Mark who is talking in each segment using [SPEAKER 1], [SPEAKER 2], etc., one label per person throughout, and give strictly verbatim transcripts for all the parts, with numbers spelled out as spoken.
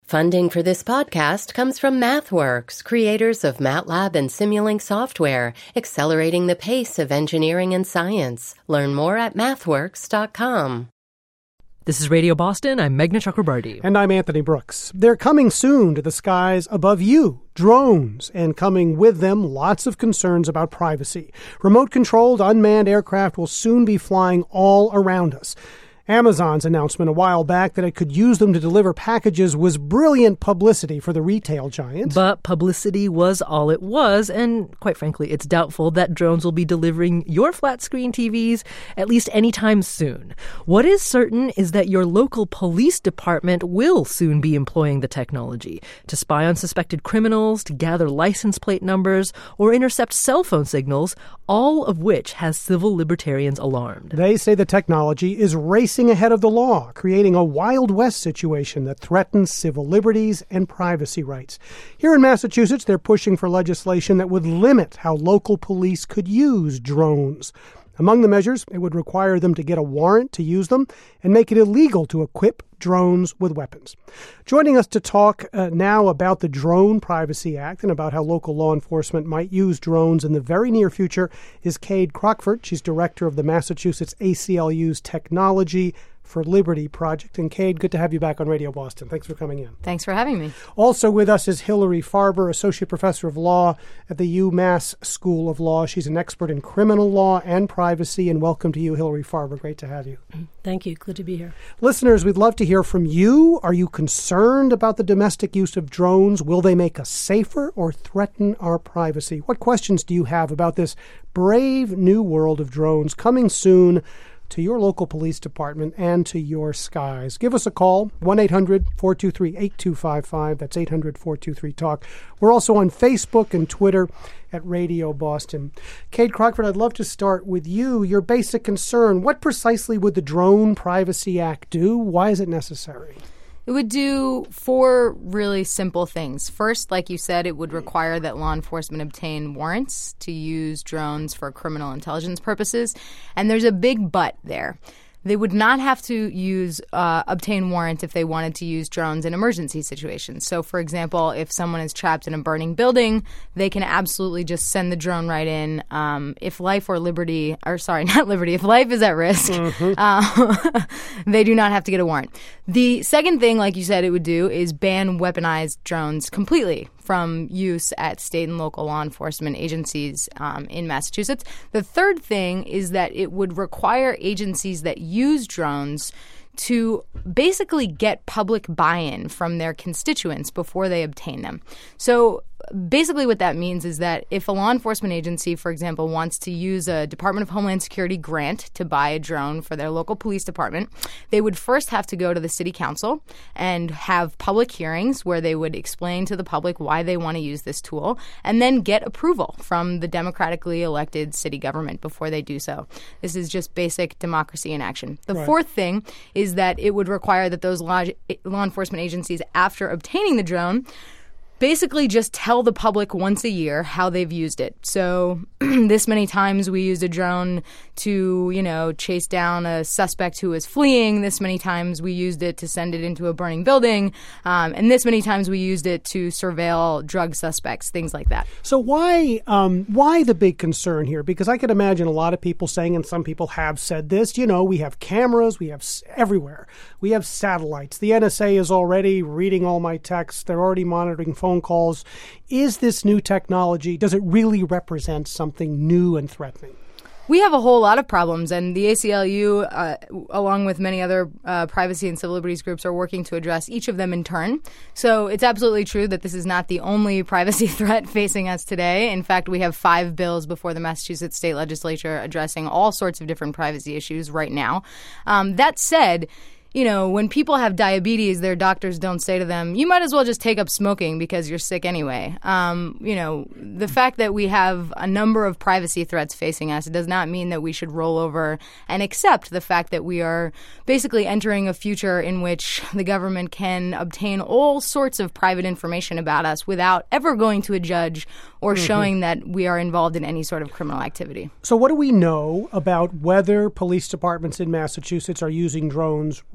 [SPEAKER 1] Funding for this podcast comes from MathWorks, creators of MATLAB and Simulink software, accelerating the pace of engineering and science. Learn more at mathworks dot com.
[SPEAKER 2] This is Radio Boston. I'm Meghna Chakrabarti.
[SPEAKER 3] And I'm Anthony Brooks. They're coming soon to the skies above you, drones, and coming with them lots of concerns about privacy. Remote-controlled unmanned aircraft will soon be flying all around us. Amazon's announcement a while back that it could use them to deliver packages was brilliant publicity for the retail giant.
[SPEAKER 2] But publicity was all it was, and quite frankly, it's doubtful that drones will be delivering your flat-screen T Vs at least anytime soon. What is certain is that your local police department will soon be employing the technology to spy on suspected criminals, to gather license plate numbers, or intercept cell phone signals, all of which has civil libertarians alarmed.
[SPEAKER 3] They say the technology is racing ahead of the law, creating a Wild West situation that threatens civil liberties and privacy rights. Here in Massachusetts, they're pushing for legislation that would limit how local police could use drones. Among the measures, it would require them to get a warrant to use them and make it illegal to equip drones with weapons. Joining us to talk uh, now about the Drone Privacy Act and about how local law enforcement might use drones in the very near future is Cade Crockford. She's director of the Massachusetts A C L U's Technology for Liberty Project. And Cade, good to have you back on Radio Boston. Thanks for coming in.
[SPEAKER 4] Thanks for having me.
[SPEAKER 3] Also with us is Hillary Farber, Associate Professor of Law at the UMass School of Law. She's an expert in criminal law and privacy. And welcome to you, Hillary Farber. Great to have you.
[SPEAKER 5] Thank you. Good to be here.
[SPEAKER 3] Listeners, we'd love to hear from you. Are you concerned about the domestic use of drones? Will they make us safer or threaten our privacy? What questions do you have about this brave new world of drones coming soon to your local police department and to your skies? Give us a call, one eight hundred four two three eight two five five. That's eight hundred four two three talk. We're also on Facebook and Twitter at Radio Boston. Cade Crockford, I'd love to start with you. Your basic concern, what precisely would the Drone Privacy Act do? Why is it necessary?
[SPEAKER 4] It would do four really simple things. First, like you said, it would require that law enforcement obtain warrants to use drones for criminal intelligence purposes. And there's a big but there. They would not have to use uh, obtain warrants if they wanted to use drones in emergency situations. So, for example, if someone is trapped in a burning building, they can absolutely just send the drone right in. Um, if life or liberty, or sorry, not liberty, if life is at risk, mm-hmm. uh, they do not have to get a warrant. The second thing, like you said, it would do is ban weaponized drones completely from use at state and local law enforcement agencies um, in Massachusetts. The third thing is that it would require agencies that use drones to basically get public buy-in from their constituents before they obtain them. So basically what that means is that if a law enforcement agency, for example, wants to use a Department of Homeland Security grant to buy a drone for their local police department, they would first have to go to the city council and have public hearings where they would explain to the public why they want to use this tool and then get approval from the democratically elected city government before they do so. This is just basic democracy in action. The
[SPEAKER 3] right.
[SPEAKER 4] fourth thing is that it would require that those law, law enforcement agencies, after obtaining the drone, basically just tell the public once a year how they've used it. So this many times we used a drone to, you know, chase down a suspect who was fleeing. This many times we used it to send it into a burning building. Um, and this many times we used it to surveil drug suspects, things like that.
[SPEAKER 3] So why um, why the big concern here? Because I could imagine a lot of people saying, and some people have said this, you know, we have cameras, we have s- everywhere. We have satellites. The N S A is already reading all my texts. They're already monitoring phone phone calls. Is this new technology, does it really represent something new and threatening?
[SPEAKER 4] We have a whole lot of problems, and the A C L U, uh, along with many other uh, privacy and civil liberties groups, are working to address each of them in turn. So it's absolutely true that this is not the only privacy threat facing us today. In fact, we have five bills before the Massachusetts state legislature addressing all sorts of different privacy issues right now. Um, that said, you know, when people have diabetes, their doctors don't say to them, you might as well just take up smoking because you're sick anyway. Um, you know, the fact that we have a number of privacy threats facing us does not mean that we should roll over and accept the fact that we are basically entering a future in which the government can obtain all sorts of private information about us without ever going to a judge or mm-hmm. showing that we are involved in any sort of criminal activity.
[SPEAKER 3] So what do we know about whether police departments in Massachusetts are using drones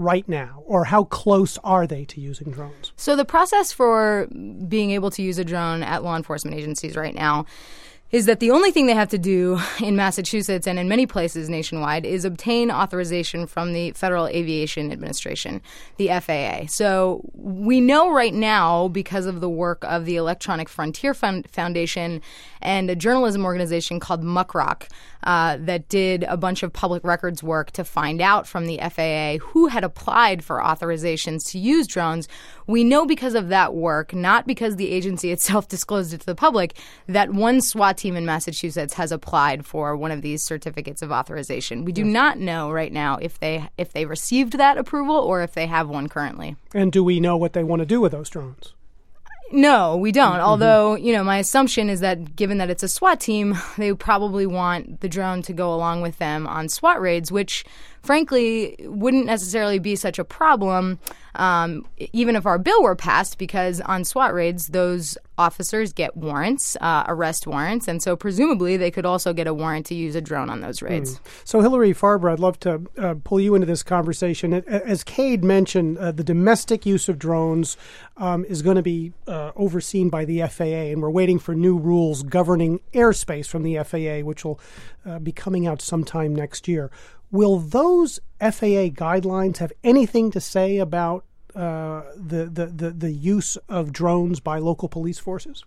[SPEAKER 3] right now, or how close are they to using drones?
[SPEAKER 4] So the process for being able to use a drone at law enforcement agencies right now is that the only thing they have to do in Massachusetts and in many places nationwide is obtain authorization from the Federal Aviation Administration, the F A A. So we know right now, because of the work of the Electronic Frontier Foundation and a journalism organization called Muckrock, uh, that did a bunch of public records work to find out from the F A A who had applied for authorizations to use drones. We know because of that work, not because the agency itself disclosed it to the public, that one SWAT team in Massachusetts has applied for one of these certificates of authorization. We do not know right now if they if they received that approval or if they have one currently.
[SPEAKER 3] And do we know what they want to do with those drones?
[SPEAKER 4] No, we don't. Mm-hmm. Although, you know, my assumption is that given that it's a SWAT team, they probably want the drone to go along with them on SWAT raids, which, frankly, wouldn't necessarily be such a problem, um, even if our bill were passed, because on SWAT raids, those officers get warrants, uh, arrest warrants, and so presumably they could also get a warrant to use a drone on those raids.
[SPEAKER 3] Mm. So, Hillary Farber, I'd love to uh, pull you into this conversation. As Cade mentioned, uh, the domestic use of drones um, is going to be uh, overseen by the F A A, and we're waiting for new rules governing airspace from the F A A, which will uh, be coming out sometime next year. Will those F A A guidelines have anything to say about uh, the, the, the, the use of drones by local police forces?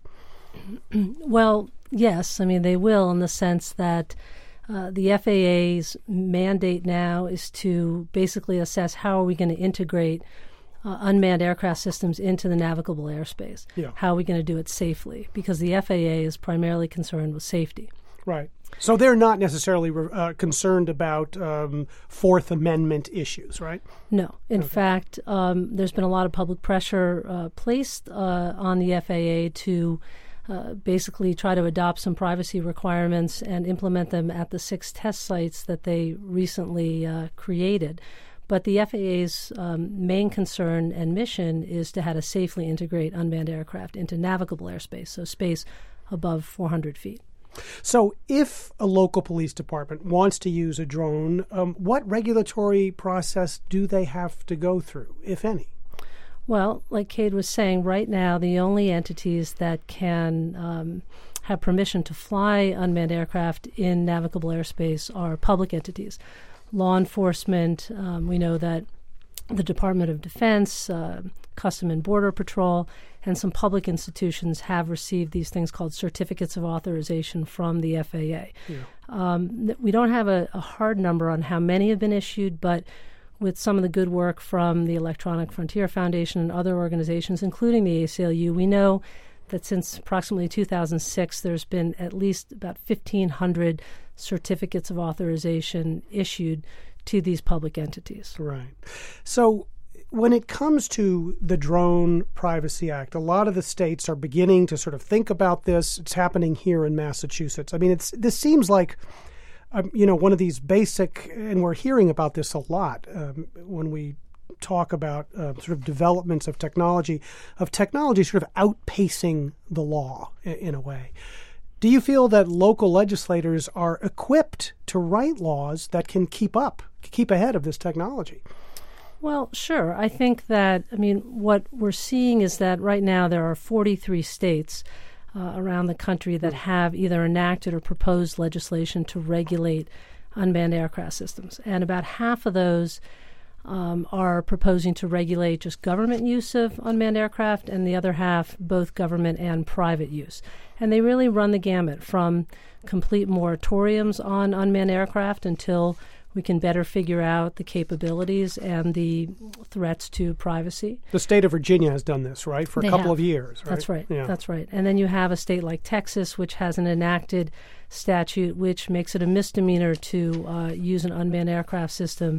[SPEAKER 5] Well, yes. I mean, they will, in the sense that uh, the F A A's mandate now is to basically assess how are we going to integrate uh, unmanned aircraft systems into the navigable airspace. Yeah. How are we going to do it safely? Because the F A A is primarily concerned with safety.
[SPEAKER 3] Right. So they're not necessarily uh, concerned about um, Fourth Amendment issues, right?
[SPEAKER 5] No. In
[SPEAKER 3] okay.
[SPEAKER 5] fact, um, there's been a lot of public pressure uh, placed uh, on the F A A to uh, basically try to adopt some privacy requirements and implement them at the six test sites that they recently uh, created. But the F A A's um, main concern and mission is to how to safely integrate unmanned aircraft into navigable airspace, so space above four hundred feet.
[SPEAKER 3] So if a local police department wants to use a drone, um, what regulatory process do they have to go through, if any?
[SPEAKER 5] Well, like Cade was saying, right now the only entities that can um, have permission to fly unmanned aircraft in navigable airspace are public entities. Law enforcement, um, we know that the Department of Defense, uh, Custom and Border Patrol, and some public institutions have received these things called certificates of authorization from the F A A. Yeah. Um, we don't have a, a hard number on how many have been issued, but with some of the good work from the Electronic Frontier Foundation and other organizations, including the A C L U, we know that since approximately two thousand six, there's been at least about fifteen hundred certificates of authorization issued to these public entities.
[SPEAKER 3] Right. So when it comes to the Drone Privacy Act, a lot of the states are beginning to sort of think about this. It's happening here in Massachusetts. I mean, it's this seems like, um, you know, one of these basic, and we're hearing about this a lot um, when we talk about uh, sort of developments of technology, of technology sort of outpacing the law in, in a way. Do you feel that local legislators are equipped to write laws that can keep up, keep ahead of this technology?
[SPEAKER 5] Well, sure. I think that, I mean, what we're seeing is that right now there are forty-three states uh, around the country that have either enacted or proposed legislation to regulate unmanned aircraft systems. And about half of those um, are proposing to regulate just government use of unmanned aircraft, and the other half both government and private use. And they really run the gamut from complete moratoriums on unmanned aircraft until we can better figure out the capabilities and the threats to privacy.
[SPEAKER 3] The state of Virginia has done this, right, for a
[SPEAKER 5] they
[SPEAKER 3] couple
[SPEAKER 5] have.
[SPEAKER 3] of years, right?
[SPEAKER 5] That's right.
[SPEAKER 3] Yeah.
[SPEAKER 5] That's right. And then you have a state like Texas, which has an enacted statute which makes it a misdemeanor to uh, use an unmanned aircraft system.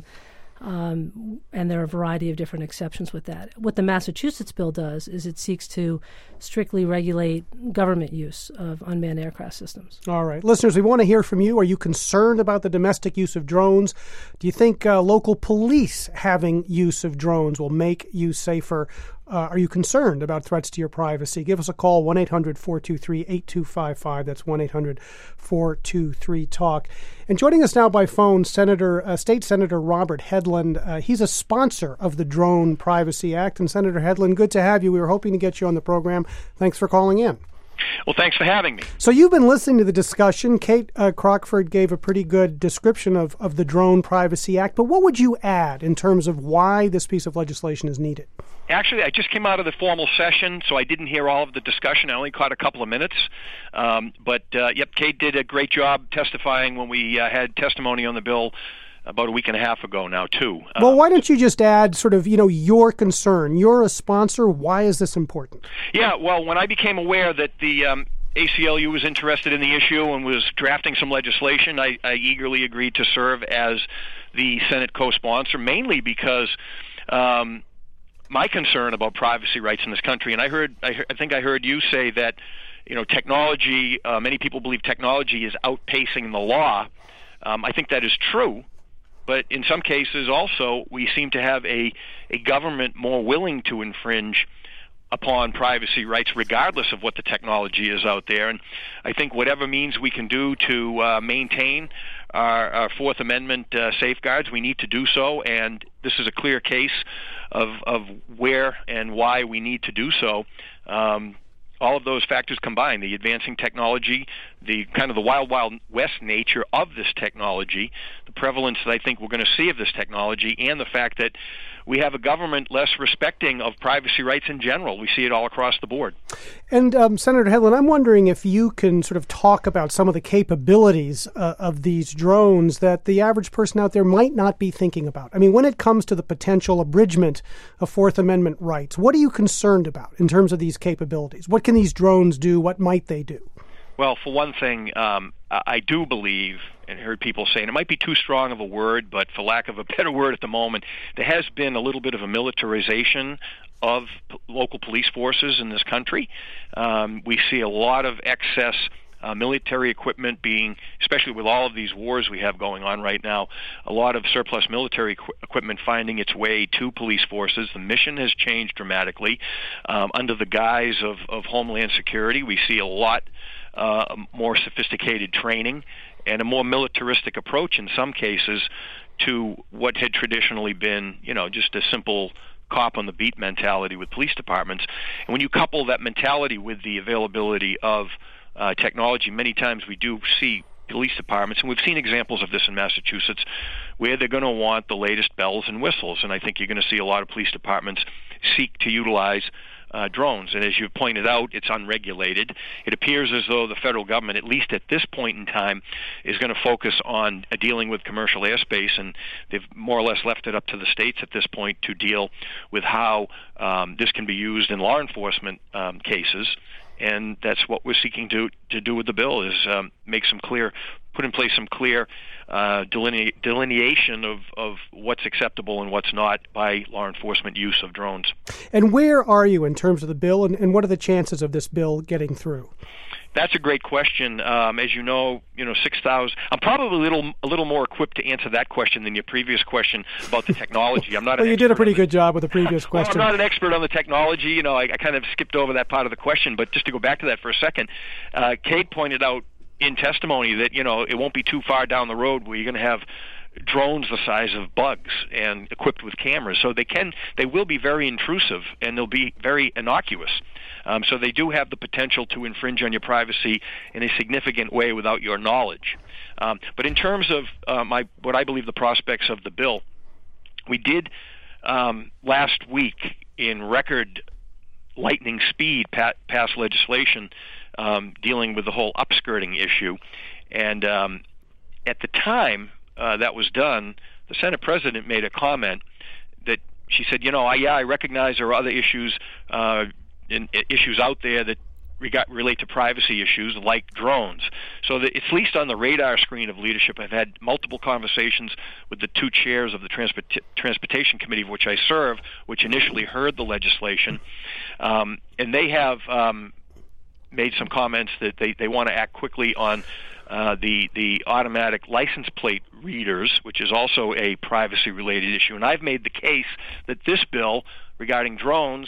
[SPEAKER 5] Um, and there are a variety of different exceptions with that. What the Massachusetts bill does is it seeks to strictly regulate government use of unmanned aircraft systems.
[SPEAKER 3] All right. Listeners, we want to hear from you. Are you concerned about the domestic use of drones? Do you think uh, local police having use of drones will make you safer? Uh, are you concerned about threats to your privacy? Give us a call, one eight hundred four two three eight two five five. That's one eight hundred four two three talk. And joining us now by phone, Senator uh, State Senator Robert Hedlund. Uh, he's a sponsor of the Drone Privacy Act. And Senator Hedlund, good to have you. We were hoping to get you on the program. Thanks for calling in.
[SPEAKER 6] Well, thanks for having me.
[SPEAKER 3] So you've been listening to the discussion. Kate uh, Crockford gave a pretty good description of, of the Drone Privacy Act, but what would you add in terms of why this piece of legislation is needed?
[SPEAKER 6] Actually, I just came out of the formal session, so I didn't hear all of the discussion. I only caught a couple of minutes. Um, but, uh, yep, Kate did a great job testifying when we uh, had testimony on the bill about a week and a half ago now, too.
[SPEAKER 3] Well,
[SPEAKER 6] um,
[SPEAKER 3] why don't you just add sort of, you know, your concern? You're a sponsor. Why is this important?
[SPEAKER 6] Yeah, well, when I became aware that the um, A C L U was interested in the issue and was drafting some legislation, I, I eagerly agreed to serve as the Senate co-sponsor, mainly because um, my concern about privacy rights in this country, and I heard, I, heard, I think I heard you say that, you know, technology, uh, many people believe technology is outpacing the law. Um, I think that is true. But in some cases also, we seem to have a, a government more willing to infringe upon privacy rights regardless of what the technology is out there. And I think whatever means we can do to uh, maintain our, our Fourth Amendment uh, safeguards, we need to do so. And this is a clear case of, of where and why we need to do so. Um, all of those factors combined, the advancing technology, the kind of the wild, wild west nature of this technology, the prevalence that I think we're going to see of this technology, and the fact that we have a government less respecting of privacy rights in general. We see it all across the board.
[SPEAKER 3] And um, Senator Hedlund, I'm wondering if you can sort of talk about some of the capabilities uh, of these drones that the average person out there might not be thinking about. I mean, when it comes to the potential abridgment of Fourth Amendment rights, what are you concerned about in terms of these capabilities? What can these drones do? What might they do?
[SPEAKER 6] Well, for one thing, um, I do believe, and heard people saying it might be too strong of a word, but for lack of a better word at the moment, there has been a little bit of a militarization of p- local police forces in this country. Um, we see a lot of excess uh, military equipment being, especially with all of these wars we have going on right now, a lot of surplus military equ- equipment finding its way to police forces. The mission has changed dramatically. Um, under the guise of, of Homeland Security, we see a lot Uh, more sophisticated training and a more militaristic approach in some cases to what had traditionally been, you know, just a simple cop on the beat mentality with police departments. And when you couple that mentality with the availability of uh, technology, many times we do see police departments, and we've seen examples of this in Massachusetts, where they're going to want the latest bells and whistles. And I think you're going to see a lot of police departments seek to utilize Uh, drones. And as you pointed out, it's unregulated. It appears as though the federal government, at least at this point in time, is going to focus on uh, dealing with commercial airspace, and they've more or less left it up to the states at this point to deal with how um, this can be used in law enforcement um, cases. And that's what we're seeking to to do with the bill, is um, make some clear, put in place some clear uh, deline- delineation of, of what's acceptable and what's not by law enforcement use of drones.
[SPEAKER 3] And where are you in terms of the bill, and, and what are the chances of this bill getting through?
[SPEAKER 6] That's a great question. Um, as you know, you know, six thousand. I'm probably a little a little more equipped to answer that question than your previous question about the technology. I'm not.
[SPEAKER 3] Well,
[SPEAKER 6] an
[SPEAKER 3] you did a pretty
[SPEAKER 6] the,
[SPEAKER 3] good job with the previous question.
[SPEAKER 6] Well, I'm not an expert on the technology. You know, I, I kind of skipped over that part of the question. But just to go back to that for a second, uh, Kate pointed out in testimony that, you know, it won't be too far down the road where you're going to have drones the size of bugs and equipped with cameras. So they can, they will be very intrusive, and they'll be very innocuous. Um, so they do have the potential to infringe on your privacy in a significant way without your knowledge. Um, but in terms of uh, my, what I believe the prospects of the bill, we did um, last week in record lightning speed pa- pass legislation um, dealing with the whole upskirting issue. And um, at the time uh, that was done, the Senate President made a comment that she said, you know, I, yeah, I recognize there are other issues uh, in, issues out there that rega- relate to privacy issues like drones. So that it's at least on the radar screen of leadership. I've had multiple conversations with the two chairs of the Transport- Transportation Committee, of which I serve, which initially heard the legislation. Um, and they have um, made some comments that they, they want to act quickly on uh, the, the automatic license plate readers, which is also a privacy-related issue. And I've made the case that this bill regarding drones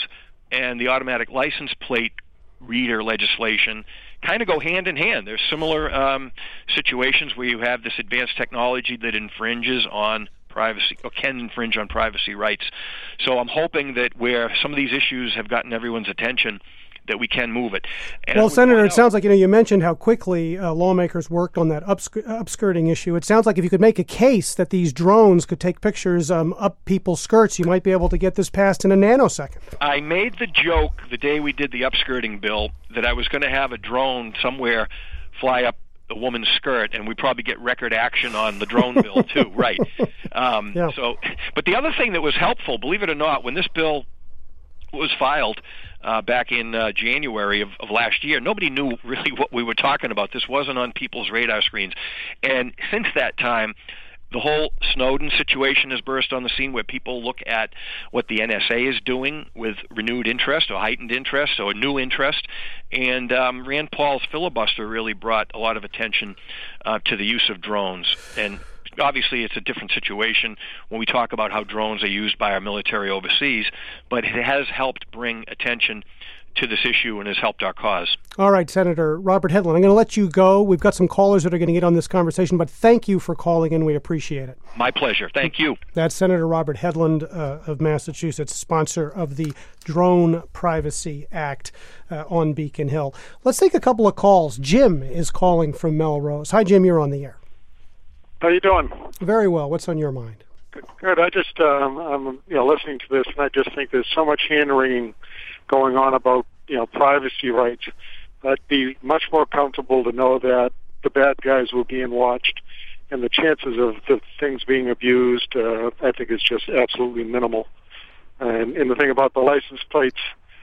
[SPEAKER 6] and the automatic license plate reader legislation kind of go hand in hand. There's similar um, situations where you have this advanced technology that infringes on privacy, or can infringe on privacy rights. So I'm hoping that where some of these issues have gotten everyone's attention, that we can move it. And
[SPEAKER 3] well, Senator, it
[SPEAKER 6] out,
[SPEAKER 3] sounds like, you know, you mentioned how quickly uh, lawmakers worked on that upsk- upskirting issue. It sounds like if you could make a case that these drones could take pictures um, up people's skirts, you might be able to get this passed in a nanosecond.
[SPEAKER 6] I made the joke the day we did the upskirting bill that I was going to have a drone somewhere fly up a woman's skirt, and we probably get record action on the drone bill too, right? Um,
[SPEAKER 3] yeah.
[SPEAKER 6] So, but the other thing that was helpful, believe it or not, when this bill was filed uh, back in uh, January of, of last year, nobody knew really what we were talking about. This wasn't on people's radar screens. And since that time, the whole Snowden situation has burst on the scene, where people look at what the N S A is doing with renewed interest or heightened interest or new interest. And um, Rand Paul's filibuster really brought a lot of attention uh, to the use of drones. And obviously, it's a different situation when we talk about how drones are used by our military overseas, but it has helped bring attention to this issue and has helped our cause. All
[SPEAKER 3] right, Senator Robert Hedlund, I'm going to let you go. We've got some callers that are going to get on this conversation, but thank you for calling in. We appreciate it.
[SPEAKER 6] My pleasure. Thank you.
[SPEAKER 3] That's Senator Robert Hedlund uh, of Massachusetts, sponsor of the Drone Privacy Act uh, on Beacon Hill. Let's take a couple of calls. Jim is calling from Melrose. Hi, Jim. You're on the air.
[SPEAKER 7] How you doing?
[SPEAKER 3] Very well. What's on your mind?
[SPEAKER 7] Good. Good. I just um, I'm you know listening to this, and I just think there's so much hand-wringing going on about you know privacy rights. I'd be much more comfortable to know that the bad guys were being watched, and the chances of the things being abused, uh, I think, is just absolutely minimal. And, and the thing about the license plates,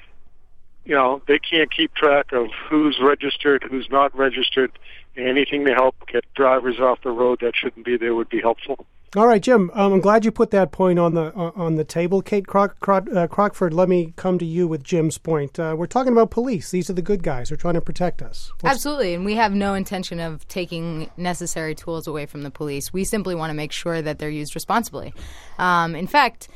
[SPEAKER 7] you know, they can't keep track of who's registered, who's not registered. Anything to help get drivers off the road that shouldn't be there would be helpful.
[SPEAKER 3] All right, Jim, um, I'm glad you put that point on the uh, on the table. Kate Croc- Croc- uh, Crockford, let me come to you with Jim's point. Uh, we're talking about police. These are the good guys. They're trying to protect us. What's...
[SPEAKER 4] Absolutely, and we have no intention of taking necessary tools away from the police. We simply want to make sure that they're used responsibly. Um, in fact,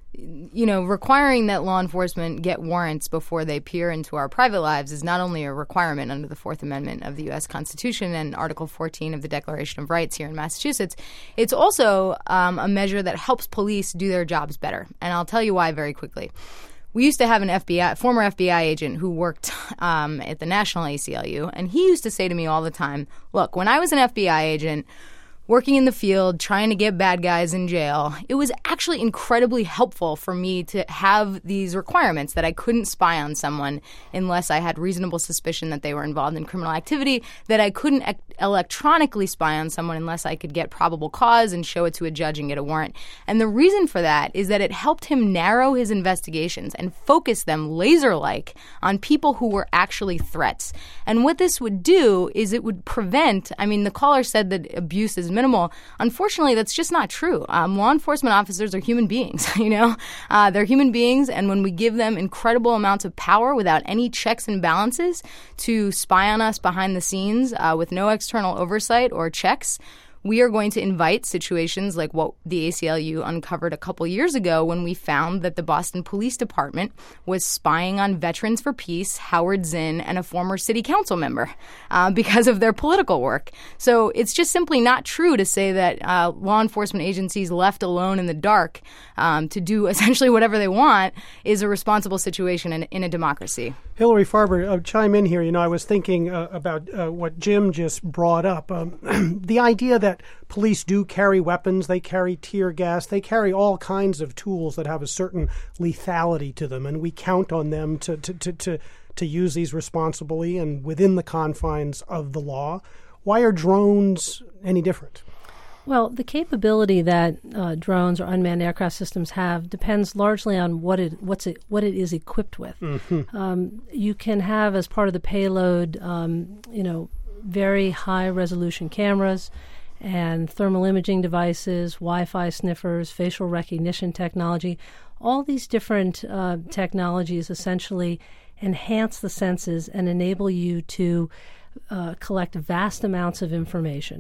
[SPEAKER 4] you know, requiring that law enforcement get warrants before they peer into our private lives is not only a requirement under the Fourth Amendment of the U S Constitution and Article fourteen of the Declaration of Rights here in Massachusetts, it's also um, a measure that helps police do their jobs better. And I'll tell you why very quickly. We used to have an F B I, former F B I agent who worked um, at the National A C L U, and he used to say to me all the time, look, when I was an F B I agent, working in the field, trying to get bad guys in jail, it was actually incredibly helpful for me to have these requirements that I couldn't spy on someone unless I had reasonable suspicion that they were involved in criminal activity, that I couldn't e- electronically spy on someone unless I could get probable cause and show it to a judge and get a warrant. And the reason for that is that it helped him narrow his investigations and focus them laser-like on people who were actually threats. And what this would do is it would prevent, I mean, the caller said that abuse is minimal. Unfortunately, that's just not true. Um, law enforcement officers are human beings, you know? Uh, they're human beings, and when we give them incredible amounts of power without any checks and balances to spy on us behind the scenes uh, with no external oversight or checks, we are going to invite situations like what the A C L U uncovered a couple years ago when we found that the Boston Police Department was spying on Veterans for Peace, Howard Zinn, and a former city council member uh, because of their political work. So it's just simply not true to say that uh, law enforcement agencies left alone in the dark um, to do essentially whatever they want is a responsible situation in, in a democracy.
[SPEAKER 3] Hillary Farber, uh, chime in here. You know, I was thinking uh, about uh, what Jim just brought up. Um, the idea that police do carry weapons, they carry tear gas, they carry all kinds of tools that have a certain lethality to them, and we count on them to to, to, to, to use these responsibly and within the confines of the law. Why are drones any different?
[SPEAKER 5] Well, the capability that uh, drones or unmanned aircraft systems have depends largely on what it what's it what it is equipped with. Mm-hmm. Um, you can have as part of the payload, um, you know, very high resolution cameras and thermal imaging devices, Wi-Fi sniffers, facial recognition technology. All these different uh, technologies essentially enhance the senses and enable you to uh, collect vast amounts of information.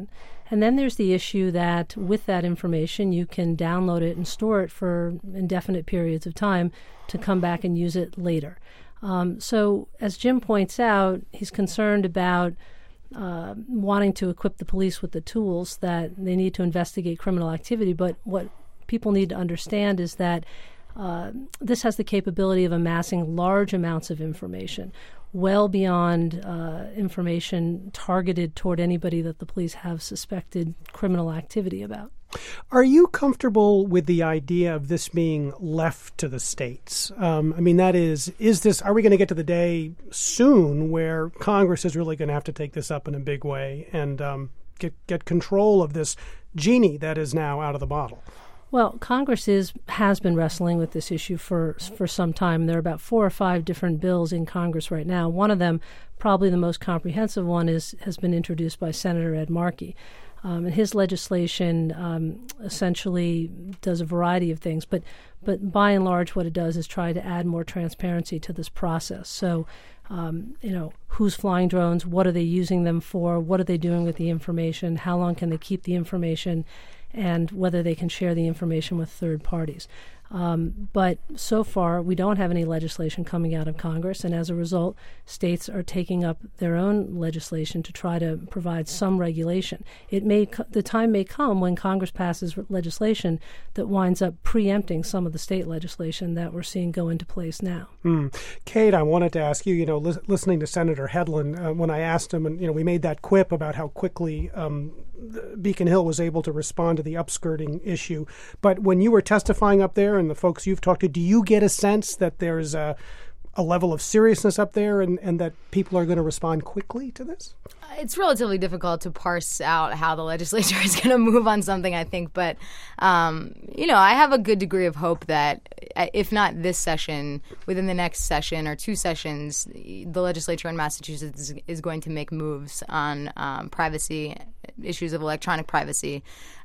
[SPEAKER 5] And then there's the issue that with that information, you can download it and store it for indefinite periods of time to come back and use it later. Um, so as Jim points out, he's concerned about uh, wanting to equip the police with the tools that they need to investigate criminal activity. But what people need to understand is that uh, this has the capability of amassing large amounts of information, well beyond uh, information targeted toward anybody that the police have suspected criminal activity about.
[SPEAKER 3] Are you comfortable with the idea of this being left to the states? Um, I mean, that is, is this, are we going to get to the day soon where Congress is really going to have to take this up in a big way and um, get, get control of this genie that is now out of the bottle?
[SPEAKER 5] Well, Congress is has been wrestling with this issue for for some time. There are about four or five different bills in Congress right now. One of them, probably the most comprehensive one, is has been introduced by Senator Ed Markey. Um, and his legislation um, essentially does a variety of things, but but by and large what it does is try to add more transparency to this process. So, um, you know, who's flying drones, what are they using them for, what are they doing with the information, how long can they keep the information, and whether they can share the information with third parties. Um, but so far, we don't have any legislation coming out of Congress, and as a result, states are taking up their own legislation to try to provide some regulation. It may co- the time may come when Congress passes legislation that winds up preempting some of the state legislation that we're seeing go into place now.
[SPEAKER 3] Mm. Kate, I wanted to ask you, you know, li- listening to Senator Hedlund, uh, when I asked him, and, you know, we made that quip about how quickly um, Beacon Hill was able to respond to the upskirting issue. But when you were testifying up there and the folks you've talked to, do you get a sense that there's a, a level of seriousness up there and, and that people are going to respond quickly to this?
[SPEAKER 4] It's relatively difficult to parse out how the legislature is going to move on something, I think. But, um, you know, I have a good degree of hope that, if not this session, within the next session or two sessions, the legislature in Massachusetts is, is going to make moves on um, privacy, issues of electronic privacy.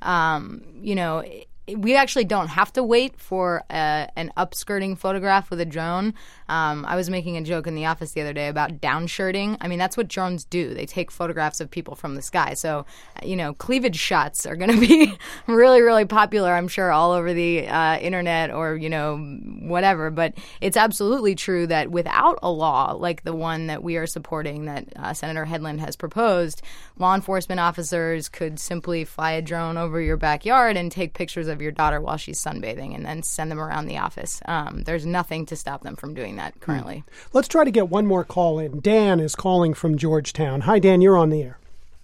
[SPEAKER 4] Um, you know, we actually don't have to wait for a, an upskirting photograph with a drone. Um, I was making a joke in the office the other day about downshirting. I mean, that's what drones do. They take photographs of people from the sky. So, you know, cleavage shots are going to be really, really popular, I'm sure, all over the uh, internet or, you know, whatever. But it's absolutely true that without a law like the one that we are supporting that uh, Senator Hedlund has proposed, law enforcement officers could simply fly a drone over your backyard and take pictures of your daughter while she's sunbathing and then send them around the office. Um, there's nothing to stop them from doing that currently.
[SPEAKER 3] Let's try to get one more call in. Dan is calling from Georgetown. Hi, Dan, you're on the air.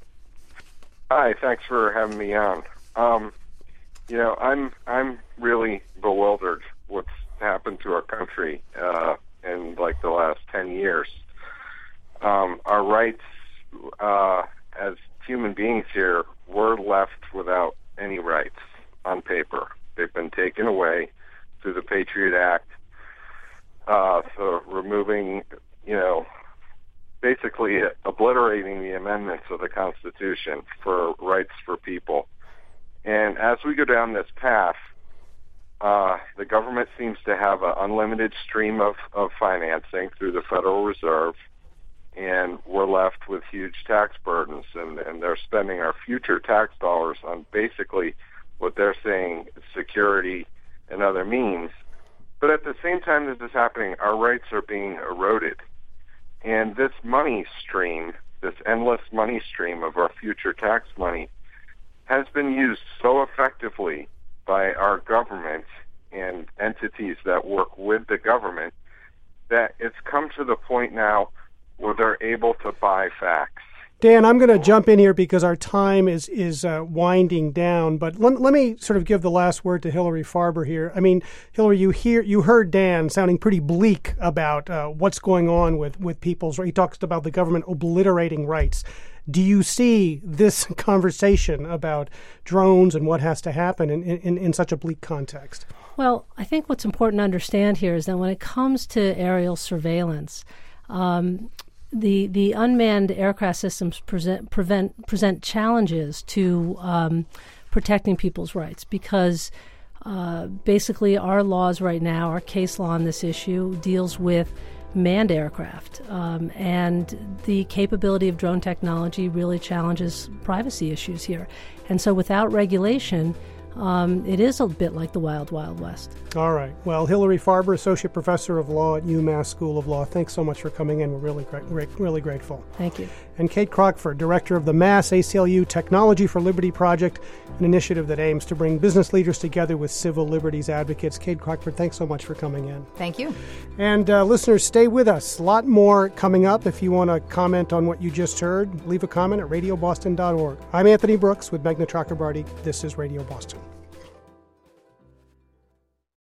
[SPEAKER 8] Hi, thanks for having me on. Um, you know, I'm I'm really bewildered what's happened to our country uh, in like the last ten years. Um, our rights uh, as human beings here, we're left without any rights on paper. They've been taken away through the Patriot Act, uh, so removing, you know, basically obliterating the amendments of the Constitution for rights for people. And as we go down this path, uh, the government seems to have an unlimited stream of, of financing through the Federal Reserve, and we're left with huge tax burdens, and, and they're spending our future tax dollars on basically what they're saying is security and other means. But at the same time this is happening, our rights are being eroded. And this money stream, this endless money stream of our future tax money, has been used so effectively by our government and entities that work with the government that it's come to the point now where they're able to buy facts.
[SPEAKER 3] Dan, I'm going to jump in here because our time is is uh, winding down. But let, let me sort of give the last word to Hillary Farber here. I mean, Hillary, you hear you heard Dan sounding pretty bleak about uh, what's going on with, with people's. He talks about the government obliterating rights. Do you see this conversation about drones and what has to happen in, in, in such a bleak context?
[SPEAKER 5] Well, I think what's important to understand here is that when it comes to aerial surveillance, um, The the unmanned aircraft systems present prevent present challenges to um, protecting people's rights because uh, basically our laws right now, our case law on this issue deals with manned aircraft. Um, and the capability of drone technology really challenges privacy issues here. And so without regulation, Um, it is a bit like the wild, wild west.
[SPEAKER 3] All right. Well, Hilary Farber, Associate Professor of Law at UMass School of Law, thanks so much for coming in. We're really, gra- really grateful.
[SPEAKER 5] Thank you.
[SPEAKER 3] And Kate Crockford, Director of the Mass A C L U Technology for Liberty Project, an initiative that aims to bring business leaders together with civil liberties advocates. Kate Crockford, thanks so much for coming in.
[SPEAKER 4] Thank you.
[SPEAKER 3] And uh, listeners, stay with us. A lot more coming up. If you want to comment on what you just heard, leave a comment at radio boston dot org. I'm Anthony Brooks with Meghna Chakrabarty. This is Radio Boston.